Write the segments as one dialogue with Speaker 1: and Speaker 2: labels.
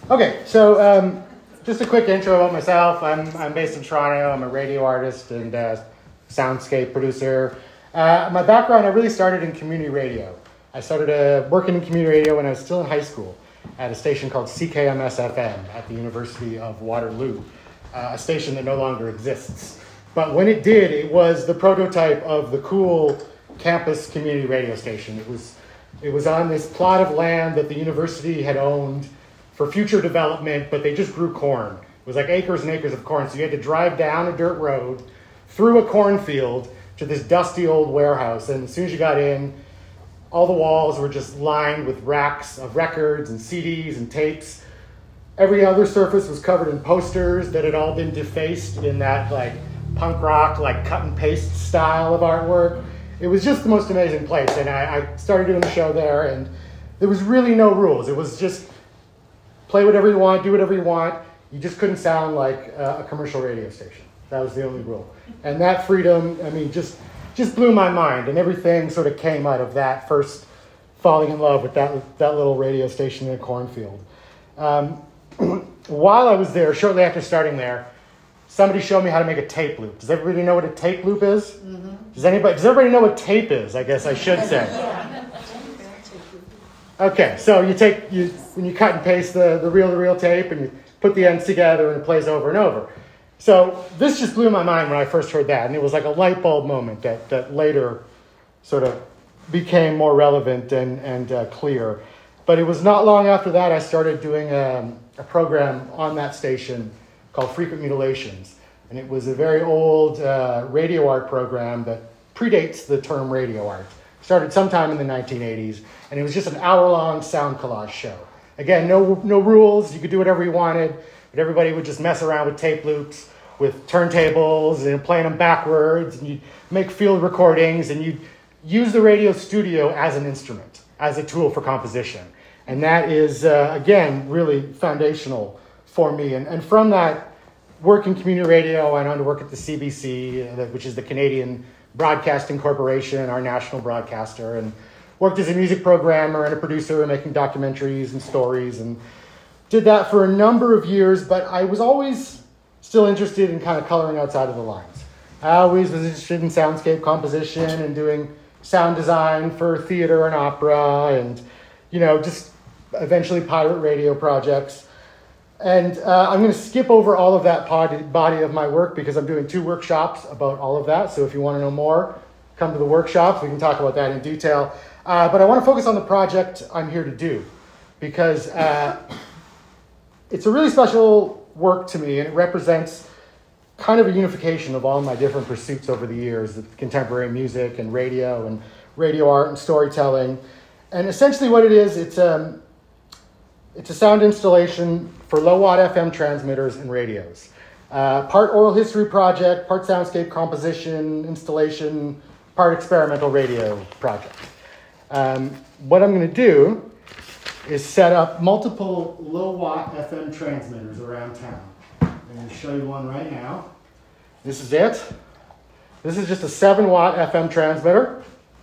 Speaker 1: Okay, so just a quick intro about myself. I'm based in Toronto. I'm a radio artist and soundscape producer. My background, I really started in community radio. I started working in community radio when I was still in high school at a station called CKMS-FM at the University of Waterloo, a station that no longer exists. But when it did, it was the prototype of the cool campus community radio station. It was on this plot of land that the university had owned for future development, but they just grew corn. It was like acres and acres of corn, so you had to drive down a dirt road through a cornfield to this dusty old warehouse, and as soon as you got in, all the walls were just lined with racks of records and CDs and tapes. Every other surface was covered in posters that had all been defaced in that like punk rock, like cut and paste style of artwork. It was just the most amazing place, and I started doing the show there, and there was really no rules. It was just play whatever you want, do whatever you want. You just couldn't sound like a commercial radio station. That was the only rule. And that freedom, I mean, just blew my mind, and everything sort of came out of that first falling in love with that little radio station in a cornfield. While I was there, shortly after starting there, somebody showed me how to make a tape loop. Does everybody know what a tape loop is? Mm-hmm. Does everybody know what tape is, I guess I should say? Okay, so when you cut and paste the reel-to-reel tape and you put the ends together and it plays over and over. So this just blew my mind when I first heard that, and it was like a light bulb moment that later sort of became more relevant and clear. But it was not long after that I started doing a program on that station called Frequent Mutilations, and it was a very old radio art program that predates the term radio art. Started sometime in the 1980s, and it was just an hour-long sound collage show. Again, no rules. You could do whatever you wanted, but everybody would just mess around with tape loops, with turntables, and playing them backwards, and you'd make field recordings, and you'd use the radio studio as an instrument, as a tool for composition. And that is, again, really foundational for me. And from that work in community radio, I went on to work at the CBC, which is the Canadian Broadcasting Corporation, our national broadcaster, and worked as a music programmer and a producer, making documentaries and stories, and did that for a number of years, but I was always still interested in kind of coloring outside of the lines. I always was interested in soundscape composition and doing sound design for theater and opera and, just eventually pirate radio projects. And I'm going to skip over all of that body of my work because I'm doing 2 workshops about all of that. So if you want to know more, come to the workshops. We can talk about that in detail. But I want to focus on the project I'm here to do because it's a really special work to me, and it represents kind of a unification of all my different pursuits over the years, of contemporary music and radio art and storytelling. And essentially what it is, it's a sound installation for low-watt FM transmitters and radios. Part oral history project, part soundscape composition, installation, part experimental radio project. What I'm going to do is set up multiple low-watt FM transmitters around town. I'm going to show you one right now. This is it. This is just a 7-watt FM transmitter.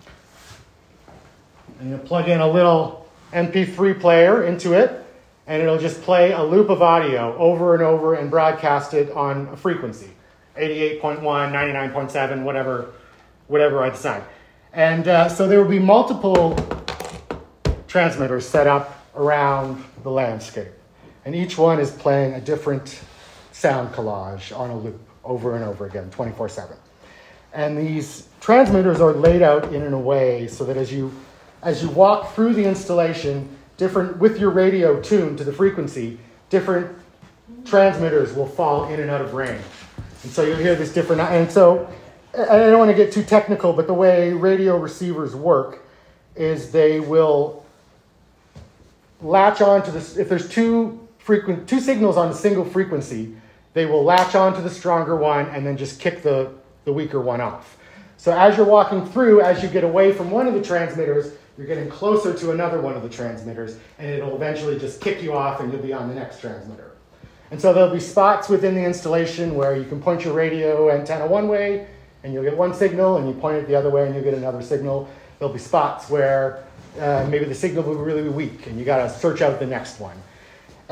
Speaker 1: I'm going to plug in a little MP3 player into it, and it'll just play a loop of audio over and over and broadcast it on a frequency, 88.1, 99.7, whatever I decide. And so there will be multiple transmitters set up around the landscape, and each one is playing a different sound collage on a loop over and over again, 24/7. And these transmitters are laid out in a way so that as you walk through the installation, with your radio tuned to the frequency, different transmitters will fall in and out of range. And so you'll hear this different, and so I don't want to get too technical, but the way radio receivers work is they will latch on to this. If there's two signals on a single frequency, they will latch on to the stronger one and then just kick the weaker one off. So as you're walking through, as you get away from one of the transmitters, you're getting closer to another one of the transmitters, and it'll eventually just kick you off and you'll be on the next transmitter. And so there'll be spots within the installation where you can point your radio antenna one way and you'll get one signal, and you point it the other way and you'll get another signal. There'll be spots where maybe the signal will really be weak and you got to search out the next one.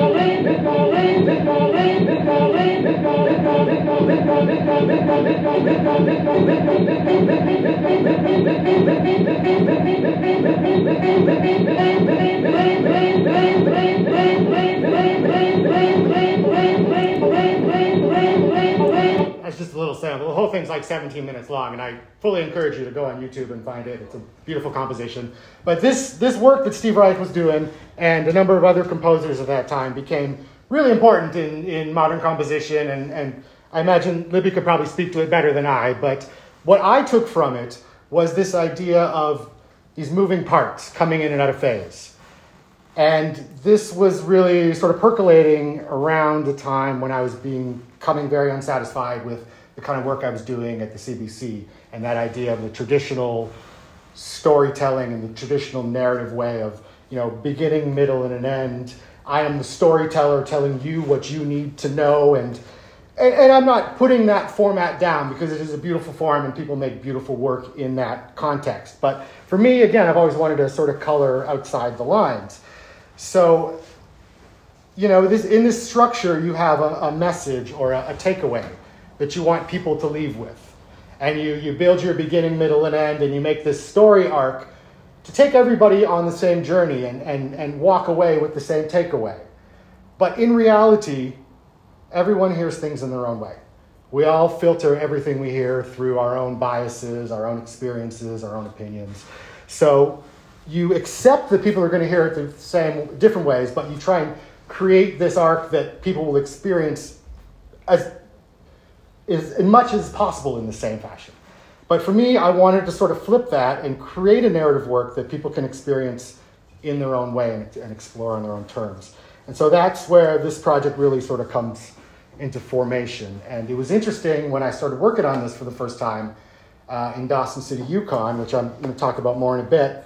Speaker 2: gonna rain, it's gonna rain, it's gonna rain, it's gonna rain, it's gonna
Speaker 1: That's just a little sample. The whole thing's like 17 minutes long, and I fully encourage you to go on YouTube and find it. It's a beautiful composition. But this work that Steve Reich was doing and a number of other composers at that time became really important in modern composition, and I imagine Libby could probably speak to it better than I, but what I took from it was this idea of these moving parts coming in and out of phase. And this was really sort of percolating around the time when I was becoming very unsatisfied with the kind of work I was doing at the CBC, and that idea of the traditional storytelling and the traditional narrative way of, beginning, middle, and an end. I am the storyteller telling you what you need to know, and I'm not putting that format down because it is a beautiful form and people make beautiful work in that context. But for me, again, I've always wanted to sort of color outside the lines. So, in this structure, you have a message or a takeaway that you want people to leave with. And you build your beginning, middle, and end, and you make this story arc to take everybody on the same journey and walk away with the same takeaway. But in reality, everyone hears things in their own way. We all filter everything we hear through our own biases, our own experiences, our own opinions. So you accept that people are going to hear it the same, different ways, but you try and create this arc that people will experience as much as possible in the same fashion. But for me, I wanted to sort of flip that and create a narrative work that people can experience in their own way and explore on their own terms. And so that's where this project really sort of comes into formation. And it was interesting when I started working on this for the first time in Dawson City, Yukon, which I'm going to talk about more in a bit.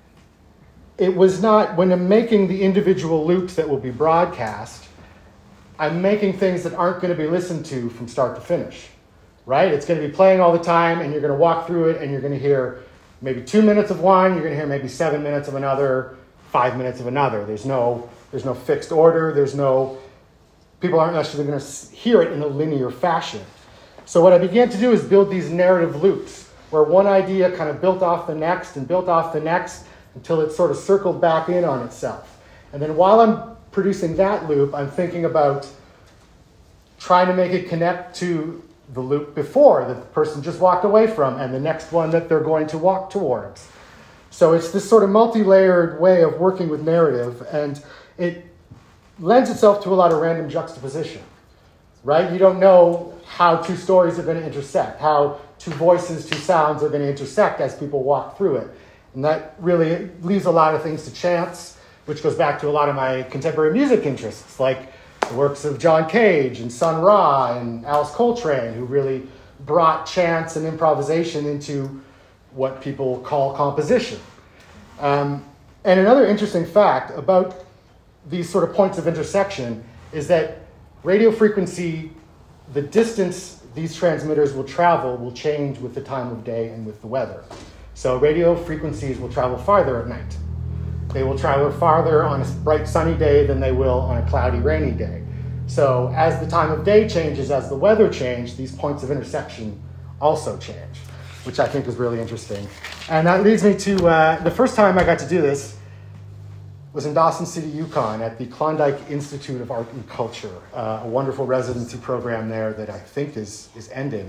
Speaker 1: It was not, when I'm making the individual loops that will be broadcast, I'm making things that aren't going to be listened to from start to finish, right? It's going to be playing all the time, and you're going to walk through it, and you're going to hear maybe 2 minutes of one, you're going to hear maybe 7 minutes of another, 5 minutes of another. There's There's no fixed order. People aren't necessarily going to hear it in a linear fashion. So what I began to do is build these narrative loops where one idea kind of built off the next and built off the next until it sort of circled back in on itself. And then while I'm producing that loop, I'm thinking about trying to make it connect to the loop before that the person just walked away from and the next one that they're going to walk towards. So it's this sort of multi-layered way of working with narrative, and it lends itself to a lot of random juxtaposition, right? You don't know how two stories are going to intersect, how two voices, two sounds are going to intersect as people walk through it. And that really leaves a lot of things to chance, which goes back to a lot of my contemporary music interests, like the works of John Cage and Sun Ra and Alice Coltrane, who really brought chance and improvisation into what people call composition. And another interesting fact about these sort of points of intersection is that radio frequency, the distance these transmitters will travel will change with the time of day and with the weather. So radio frequencies will travel farther at night. They will travel farther on a bright sunny day than they will on a cloudy rainy day. So as the time of day changes, as the weather changes, these points of intersection also change, which I think is really interesting. And that leads me to the first time I got to do this was in Dawson City, Yukon, at the Klondike Institute of Art and Culture, a wonderful residency program there that I think is ending.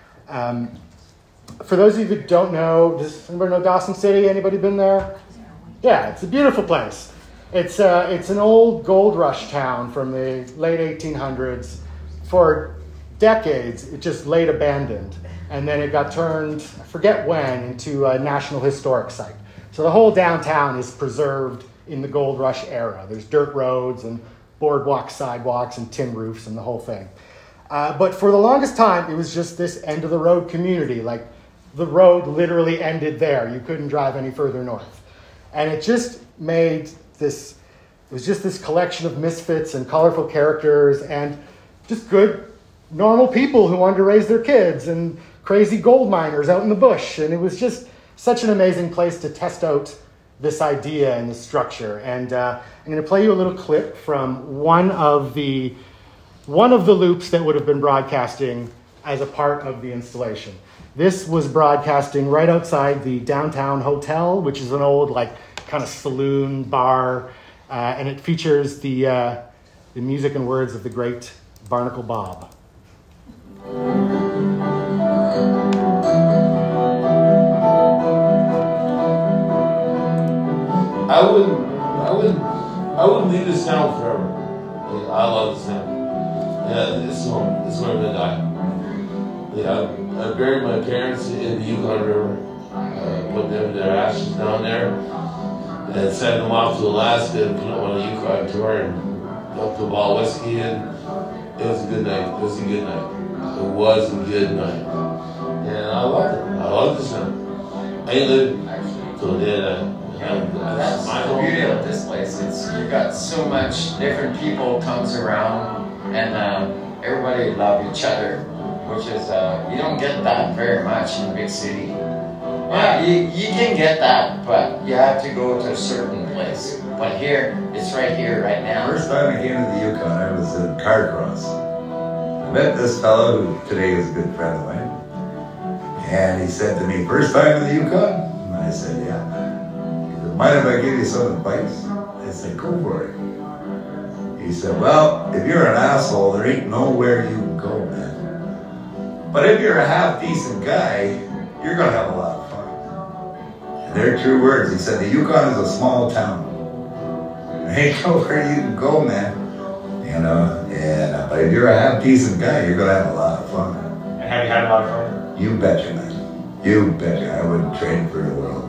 Speaker 1: For those of you that don't know, does anybody know Dawson City? Anybody been there? Yeah, it's a beautiful place. It's an old gold rush town from the late 1800s. For decades, it just laid abandoned. And then it got turned, I forget when, into a National Historic Site. So the whole downtown is preserved in the gold rush era. There's dirt roads and boardwalk sidewalks and tin roofs and the whole thing. But for the longest time, it was just this end-of-the-road community. Like, the road literally ended there. You couldn't drive any further north. And it just made this, it was just this collection of misfits and colorful characters and just good, normal people who wanted to raise their kids and crazy gold miners out in the bush. And it was just such an amazing place to test out this idea and this structure. And I'm going to play you a little clip from one of the loops that would have been broadcasting as a part of the installation. This was broadcasting right outside the Downtown Hotel, which is an old, like, kind of saloon bar, and it features the music and words of the great Barnacle Bob.
Speaker 3: I wouldn't leave this town forever. Yeah, I love this town. Yeah, this is where I'm gonna die. Yeah, I buried my parents in the Yukon River. Put their ashes down there, and sent them off to Alaska and put them on a Yukon tour and up to Ball Whiskey, and it was a good night. It was a good night. It was a good night, and I loved it. I loved this town. I ain't lived till then.
Speaker 4: That's the beauty of this place. You got so much different people comes around, and everybody love each other, which is you don't get that very much in a big city. You can get that, but you have to go to a certain place. But here, it's right here, right now.
Speaker 5: First time I came to the Yukon, I was in Carcross. I met this fellow who today is a good friend of mine, and he said to me, "First time in the Yukon?" And I said, "Yeah." Mind if I give you some advice? I said, "Go for it." He said, "Well, if you're an asshole, there ain't nowhere you can go, man. But if you're a half-decent guy, you're going to have a lot of fun." And they're true words. He said, the Yukon is a small town. There ain't nowhere you can go, man. You know, but if you're a half-decent guy, you're going to have a lot of fun.
Speaker 6: And have you had a lot of fun?
Speaker 5: You betcha, man. You betcha. I wouldn't trade for the world.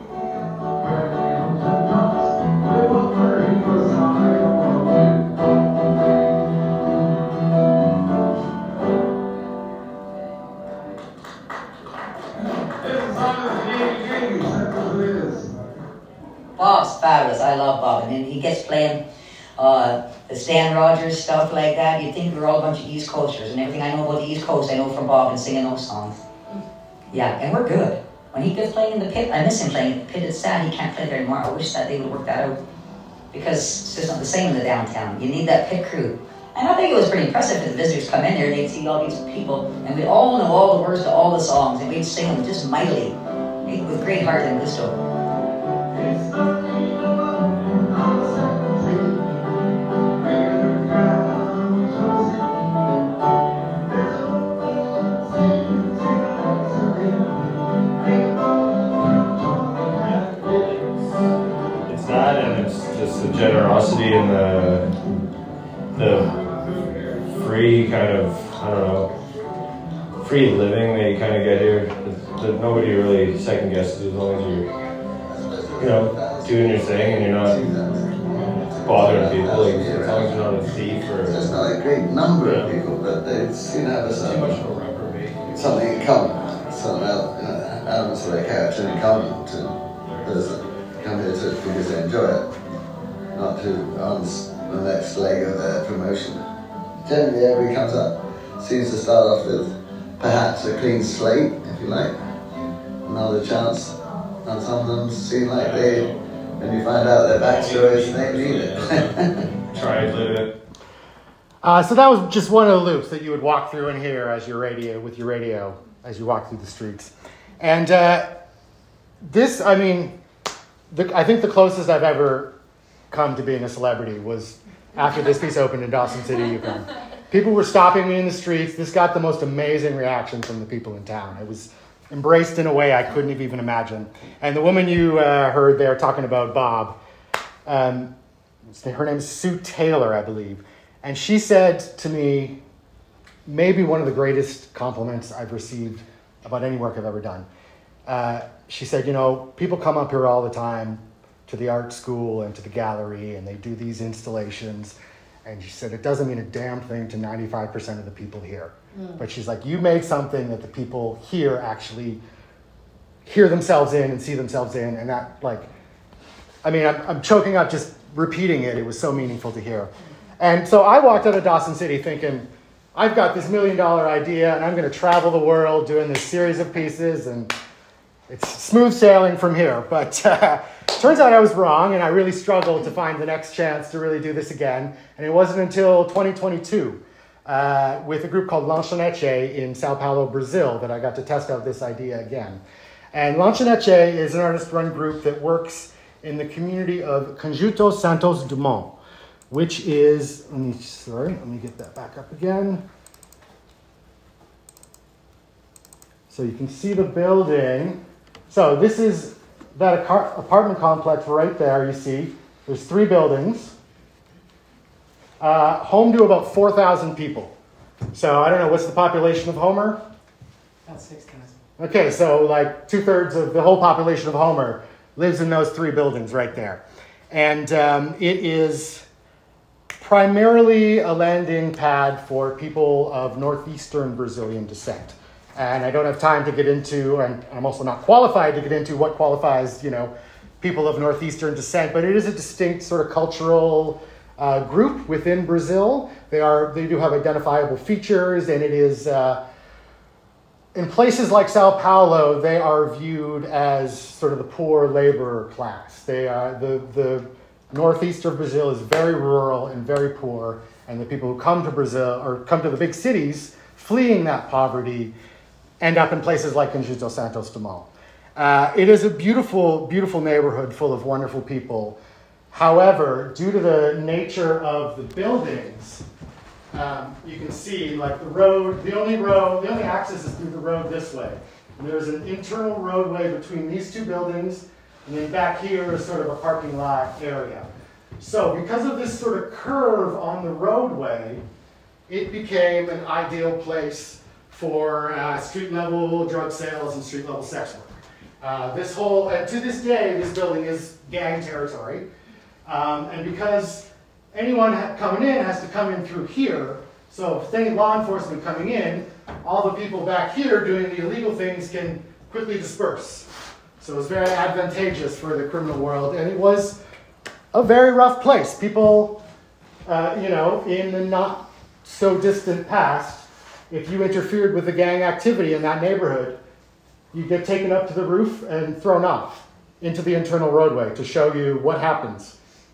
Speaker 7: Bob's fabulous. I love Bob. And he gets playing the Stan Rogers stuff like that. You'd think we were all a bunch of East Coasters, and everything I know about the East Coast I know from Bob and singing those songs. Yeah, and we're good. When he gets playing in the pit, I miss him playing in the pit. It's sad he can't play there anymore. I wish that they would work that out. because it's just not the same in the downtown. You need that pit crew. And I think it was pretty impressive for the visitors come in there, they'd see all these people, and we'd all know all the words to all the songs, and we'd sing them just mightily, with great heart and gusto.
Speaker 6: It's that, and it's just the generosity and the free kind of, I don't know, free living that you kind of get here. That nobody really second guesses as long as you're, you know, doing your thing and you're not bothering people. Like, as long as you're not a thief or.
Speaker 2: There's not a great number of people, but they seem to have something in common. Some elements of their character in common to those that come here to because they enjoy it, not to on the next leg of their promotion. Generally, everybody comes up, seems to start off with perhaps a clean slate, if you like, another chance, and some of them seem like they, when you find out their backstories, they need it.
Speaker 6: Try and live it.
Speaker 1: So that was just one of the loops that you would walk through in here as your radio, as you walk through the streets. And this, I mean, I think the closest I've ever come to being a celebrity was after this piece opened in Dawson City, Yukon. People were stopping me in the streets. This got the most amazing reaction from the people in town. It was embraced in a way I couldn't have even imagined. And the woman you heard there talking about Bob, her name is Sue Taylor, I believe. And she said to me, maybe one of the greatest compliments I've received about any work I've ever done. She said, you know, people come up here all the time to the art school and to the gallery, and they do these installations. And she said, it doesn't mean a damn thing to 95% of the people here. But she's like, you made something that the people here actually hear themselves in and see themselves in. And that, like, I mean, I'm choking up just repeating it. It was so meaningful to hear. And so I walked out of Dawson City thinking, I've got this $1 million idea, and I'm going to travel the world doing this series of pieces, and it's smooth sailing from here. But turns out I was wrong, and I really struggled to find the next chance to really do this again. And it wasn't until 2022 with a group called Lanchonete in Sao Paulo, Brazil, that I got to test out this idea again. And Lanchonete is an artist-run group that works in the community of Conjunto Santos Dumont, which is, let me get that back up again. So you can see the building. So this is that apartment complex right there, you see. There's 3 buildings. Home to about 4,000 people. So I don't know, what's the population of Homer?
Speaker 8: About 6,000.
Speaker 1: Okay, so like 2/3 of the whole population of Homer lives in those 3 buildings right there. And it is primarily a landing pad for people of northeastern Brazilian descent. And I don't have time to get into, and I'm also not qualified to get into what qualifies, you know, people of northeastern descent, but it is a distinct sort of cultural group within Brazil. They do have identifiable features, and it is, in places like Sao Paulo, they are viewed as sort of the poor laborer class. They are, the northeast of Brazil is very rural and very poor, and the people who come to Brazil, or come to the big cities, fleeing that poverty, end up in places like Conjunto Santos Dumont. It is a beautiful, beautiful neighborhood full of wonderful people. However, due to the nature of the buildings, you can see like the road, the only access is through the road this way. And there's an internal roadway between these 2 buildings, and then back here is sort of a parking lot area. So because of this sort of curve on the roadway, it became an ideal place for street-level drug sales and street-level sex work. To this day, this building is gang territory. And because anyone coming in has to come in through here, so if any law enforcement coming in, all the people back here doing the illegal things can quickly disperse. So it was very advantageous for the criminal world, and it was a very rough place. People, in the not so distant past, if you interfered with the gang activity in that neighborhood, you'd get taken up to the roof and thrown off into the internal roadway to show you what happens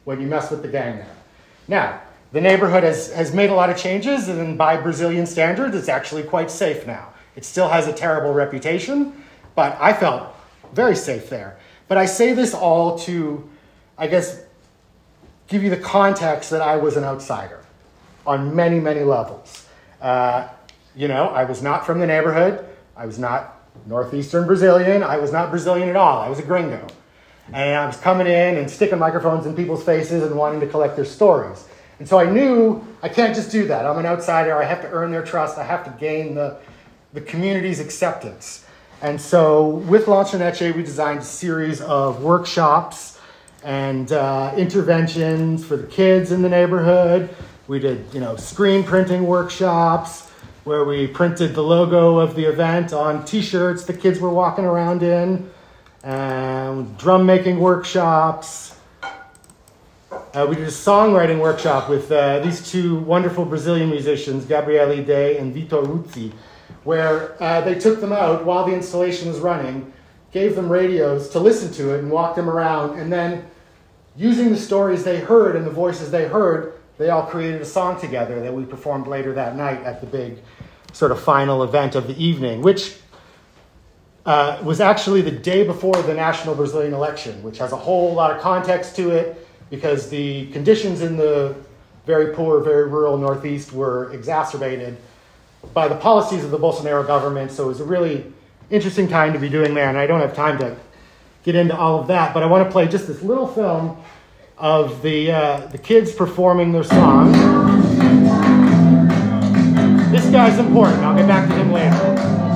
Speaker 1: when you mess with the gang there. Now, the neighborhood has made a lot of changes, and by Brazilian standards, it's actually quite safe now. It still has a terrible reputation, but I felt very safe there. But I say this all to, I guess, give you the context that I was an outsider on many, many levels. I was not from the neighborhood. I was not Northeastern Brazilian. I was not Brazilian at all. I was a gringo. And I was coming in and sticking microphones in people's faces and wanting to collect their stories. And so I knew I can't just do that. I'm an outsider. I have to earn their trust. I have to gain the community's acceptance. And so with Lanchonete, we designed a series of workshops and interventions for the kids in the neighborhood. We did, screen printing workshops where we printed the logo of the event on T-shirts the kids were walking around in, and drum making workshops. We did a songwriting workshop with these two wonderful Brazilian musicians, Gabriele Day and Vitor Ruzzi, where they took them out while the installation was running, gave them radios to listen to it and walked them around, and then using the stories they heard and the voices they heard, they all created a song together that we performed later that night at the big sort of final event of the evening, which was actually the day before the national Brazilian election, which has a whole lot of context to it because the conditions in the very poor, very rural Northeast were exacerbated by the policies of the Bolsonaro government. So it was a really interesting time to be doing that, and I don't have time to get into all of that, but I want to play just this little film of the kids performing their song. This guy's important. I'll get back to him later.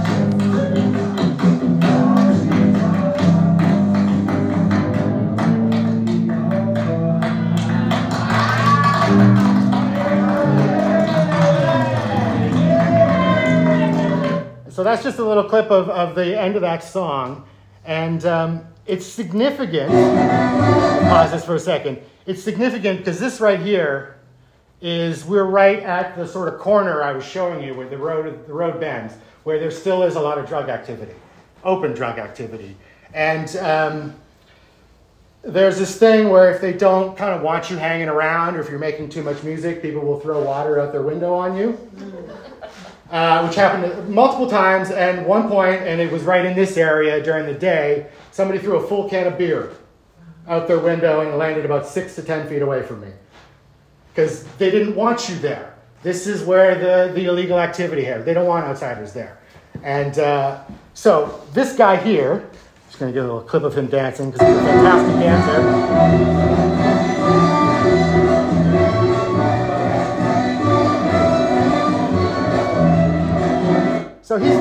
Speaker 1: So that's just a little clip of the end of that song. And it's significant. Pause this for a second. It's significant because this right here we're right at the sort of corner I was showing you where the road bends, where there still is a lot of drug activity, open drug activity. And there's this thing where if they don't kind of want you hanging around, or if you're making too much music, people will throw water out their window on you. Which happened multiple times, and one point, and it was right in this area during the day, somebody threw a full can of beer out their window and it landed about 6 to 10 feet away from me. Because they didn't want you there. This is where the illegal activity is. They don't want outsiders there. And so this guy here, I'm just going to get a little clip of him dancing because he's a fantastic dancer. So he's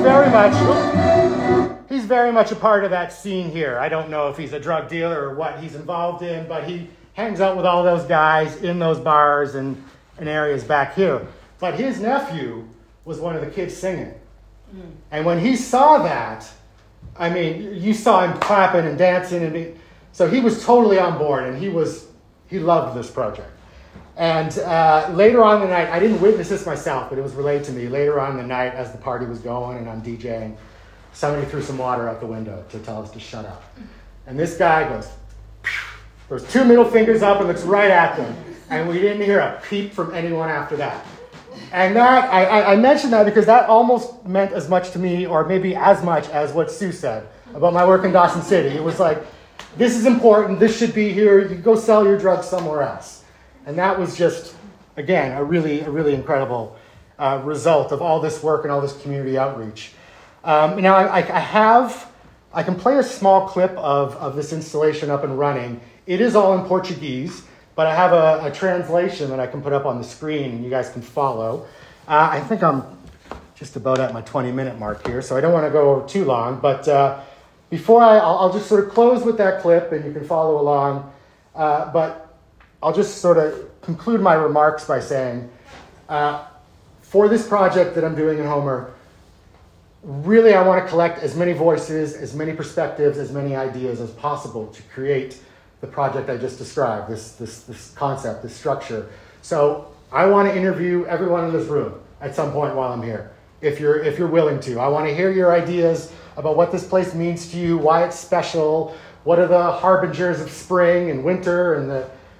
Speaker 1: very much a part of that scene here. I don't know if he's a drug dealer or what he's involved in, but he hangs out with all those guys in those bars and areas back here. But his nephew was one of the kids singing. And when he saw that, I mean, you saw him clapping and dancing, so he was totally on board, and he loved this project. And later on in the night, I didn't witness this myself, but it was relayed to me. Later on in the night, as the party was going and I'm DJing, somebody threw some water out the window to tell us to shut up. And this guy goes, throws 2 middle fingers up and looks right at them. And we didn't hear a peep from anyone after that. And that, I mentioned that because that almost meant as much to me, or maybe as much as what Sue said about my work in Dawson City. It was like, this is important, this should be here, you go sell your drugs somewhere else. And that was just, again, a really incredible result of all this work and all this community outreach. Now, I can play a small clip of this installation up and running. It is all in Portuguese, but I have a translation that I can put up on the screen and you guys can follow. I think I'm just about at my 20-minute mark here, so I don't want to go too long. But before I'll just sort of close with that clip and you can follow along. But I'll just sort of conclude my remarks by saying, for this project that I'm doing in Homer, really I want to collect as many voices, as many perspectives, as many ideas as possible to create the project I just described, this concept, this structure. So I want to interview everyone in this room at some point while I'm here, if you're willing to. I want to hear your ideas about what this place means to you, why it's special, what are the harbingers of spring and winter, and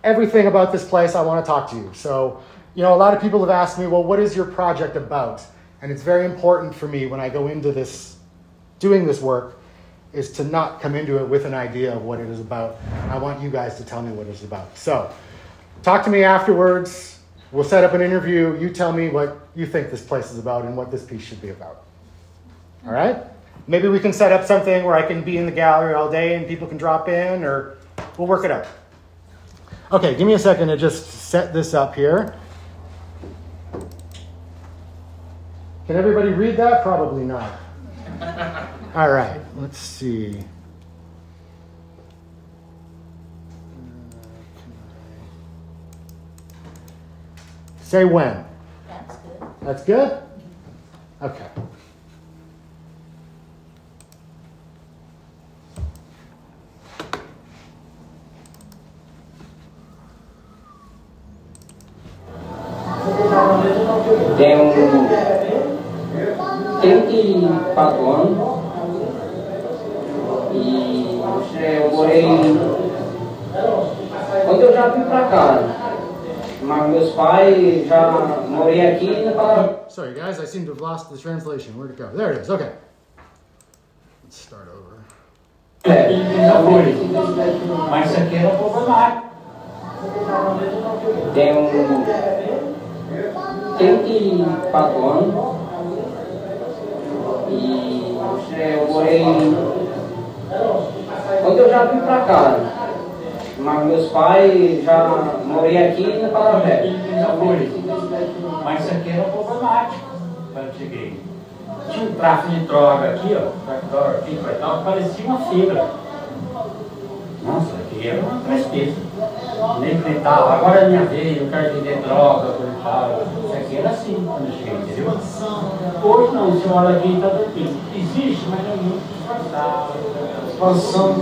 Speaker 1: everything about this place, I want to talk to you. So, a lot of people have asked me, well, what is your project about? And it's very important for me when I go into this, doing this work, is to not come into it with an idea of what it is about. I want you guys to tell me what it's about. So, talk to me afterwards. We'll set up an interview. You tell me what you think this place is about and what this piece should be about. All right? Maybe we can set up something where I can be in the gallery all day and people can drop in, or we'll work it out. Okay, give me a second to just set this up here. Can everybody read that? Probably not. All right, let's see. Say when.
Speaker 8: That's good.
Speaker 1: That's good? Okay.
Speaker 9: Tenho 34 anos e eu morei. Quando eu já vim pra cá, mas meus pais já morei aqui para.
Speaker 1: Sorry guys, I seem to have lost the translation. Where'd it go? There it is. Okay. Let's start over.
Speaker 9: Mas isso aqui era problemático. Tenho 34 anos e eu morei. Quando eu já vim pra cá, mas meus pais já morei aqui na Paravé. Mas isso aqui era problemático quando eu cheguei. Tinha um tráfico de droga aqui, ó, aqui e tal, parecia uma feira. Nossa, aqui era uma tristeza. Nem gritava, agora é minha vez, eu quero vender droga, isso aqui era assim quando eu cheguei, entendeu? Hoje não, você olha aqui e está tranquilo. Existe, mas é muito disfarçado.
Speaker 10: Expansão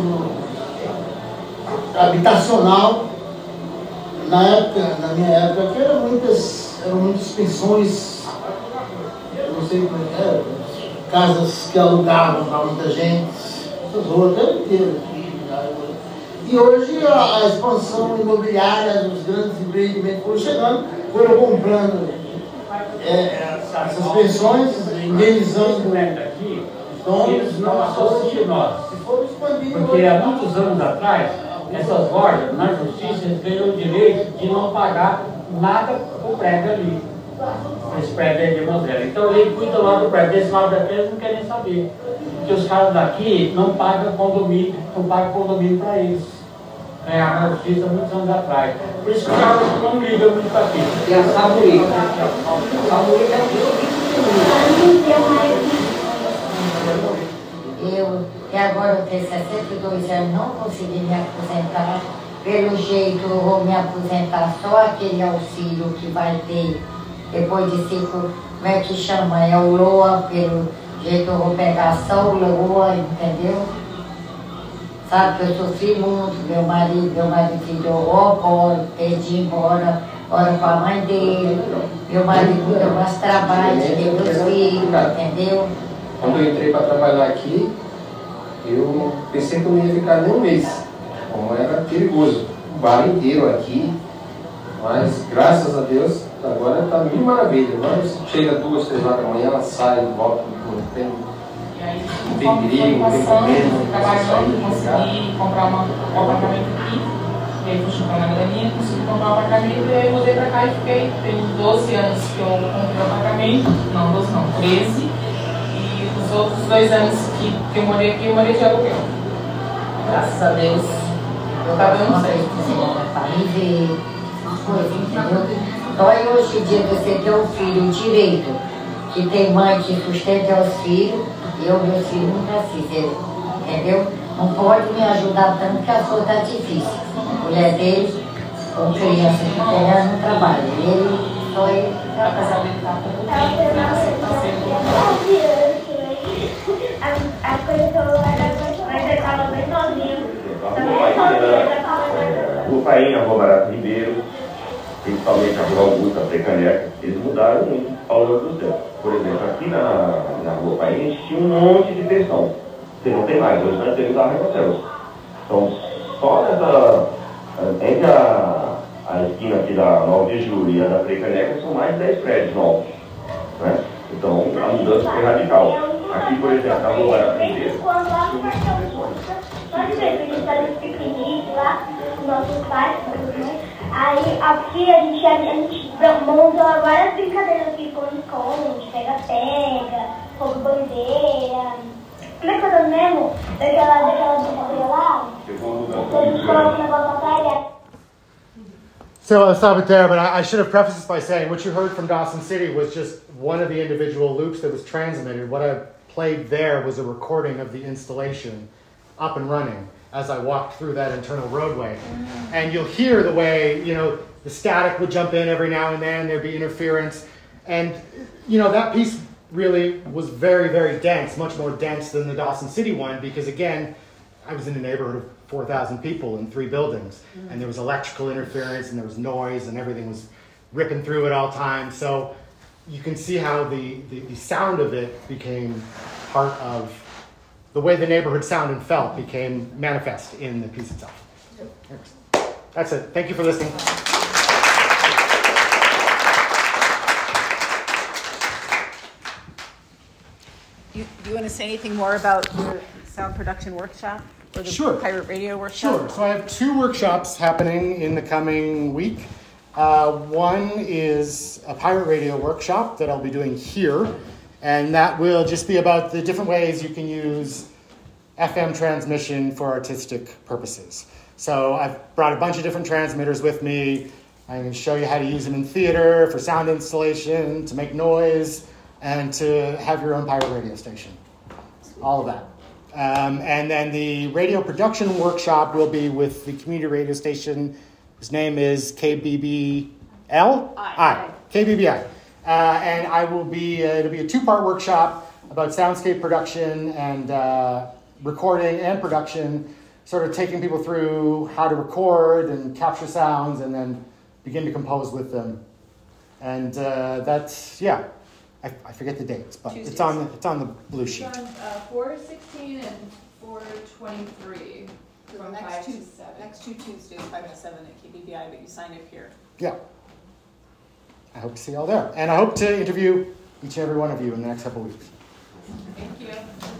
Speaker 10: habitacional, na minha época, aqui eram muitas pensões, eu não sei como é que era, casas que alugavam para muita gente, essas ruas eram inteiras aqui. E hoje a expansão imobiliária, os grandes empreendimentos foram chegando, foram comprando essas pensões, indenizando os donos.
Speaker 9: Eles não associam nós. Porque há muitos anos atrás, essas lojas, na justiça, eles ganham o direito de não pagar nada para o prédio ali. Esse prédio é de Mosela. Então ele cuida lá do prédio. Desse lado daqui eles não querem saber. Porque os caras daqui não pagam condomínio para eles. Ganharam na justiça muitos anos atrás. Por isso que os caras não ligam muito para aqui. E a Saburica? A Saburica
Speaker 11: Eu, que agora eu tenho 62 anos, não consegui me aposentar. Pelo jeito, eu vou me aposentar só aquele auxílio que vai ter depois de 5, como é que chama? É o LOA, pelo jeito eu vou pegar só o LOA, entendeu? Sabe que eu sofri muito, meu marido tirou embora, perdi embora, ora com a mãe dele, meu marido deu mais trabalho, deu 2 filhos, entendeu?
Speaker 12: Quando eu entrei para trabalhar aqui, eu pensei que eu não ia ficar nem um mês, como era perigoso, o bar inteiro aqui, mas graças a Deus, agora está mil maravilha. Agora chega 2, 3 horas da manhã, ela sai, volta, não tem perigo, não tem problema.
Speaker 8: Trabalhando, consegui comprar um apartamento aqui, e aí fui chupando na graninha, consegui comprar um apartamento, e aí mudei pra cá e fiquei. Tem 12 anos que eu comprei o apartamento, não, 12 não, 13. E os outros 2 anos que eu morei aqui, eu morei de aluguel. Graças a Deus, tá dando certo.
Speaker 11: Para viver, essas coisas, entendeu? Dói hoje em dia você ter um filho direito, que tem mãe que sustenta os filhos, e eu, meus filhos, não precisam, entendeu? Não pode me ajudar tanto porque a sua está difícil. A mulher dele, com criança pequena, não trabalha. Ele só ele trabalha.
Speaker 13: A coisa que eu ainda estava bem novinho.
Speaker 14: O Painha, a Rua Barato Ribeiro, principalmente a Rua Augusta, a Precaneca, eles mudaram muito ao longo do tempo. Por exemplo, aqui na Rua Painha tinha um monte de pensão. Você não tem mais, hoje nós temos a Arranca-Céus. Então, só nessa, entre a A esquina aqui da 9 de julho e a da Precaneca são mais de 10 prédios novos, né? Então, a mudança foi radical. Aqui, por exemplo, na Rua Arapineira,
Speaker 13: pode ver que a gente faz esse piquenique lá, com nossos pais, com nossas mães. Aí aqui a gente monta várias brincadeiras aqui, esconde-esconde, pega-pega, fogo bandeira. Como é que tá dando mesmo? Daquela brincadeira lá? A gente coloca o negócio atrás.
Speaker 1: So I'll stop it there, but I should have prefaced this by saying what you heard from Dawson City was just one of the individual loops that was transmitted. What I played there was a recording of the installation up and running as I walked through that internal roadway. And you'll hear the way, the static would jump in every now and then, there'd be interference. And, that piece really was very, very dense, much more dense than the Dawson City one, because again, I was in a neighborhood of 4,000 people in 3 buildings, and there was electrical interference, and there was noise, and everything was ripping through at all times. So you can see how the sound of it became part of the way the neighborhood sounded and felt became manifest in the piece itself. That's it. Thank you for listening.
Speaker 15: Do you want to say anything more about your sound production workshop or the
Speaker 1: Sure.
Speaker 15: pirate radio workshop?
Speaker 1: Sure. So I have 2 workshops happening in the coming week. One is a pirate radio workshop that I'll be doing here, and that will just be about the different ways you can use FM transmission for artistic purposes. So I've brought a bunch of different transmitters with me. I'm going to show you how to use them in theater, for sound installation, to make noise, and to have your own pirate radio station. All of that. And then the radio production workshop will be with the community radio station whose name is KBBL? KBBI. And I will be, it'll be a 2-part workshop about soundscape production and recording and production, sort of taking people through how to record and capture sounds and then begin to compose with them. And that's, I forget the dates, but
Speaker 16: Tuesdays.
Speaker 1: it's on the blue sheet.
Speaker 16: It's on 4/16 and 4/23 from 5 to 7.
Speaker 15: Next 2 Tuesdays, 5 to 7 at KBBI, but you signed up here.
Speaker 1: Yeah. I hope to see you all there. And I hope to interview each and every one of you in the next couple of weeks.
Speaker 16: Thank you.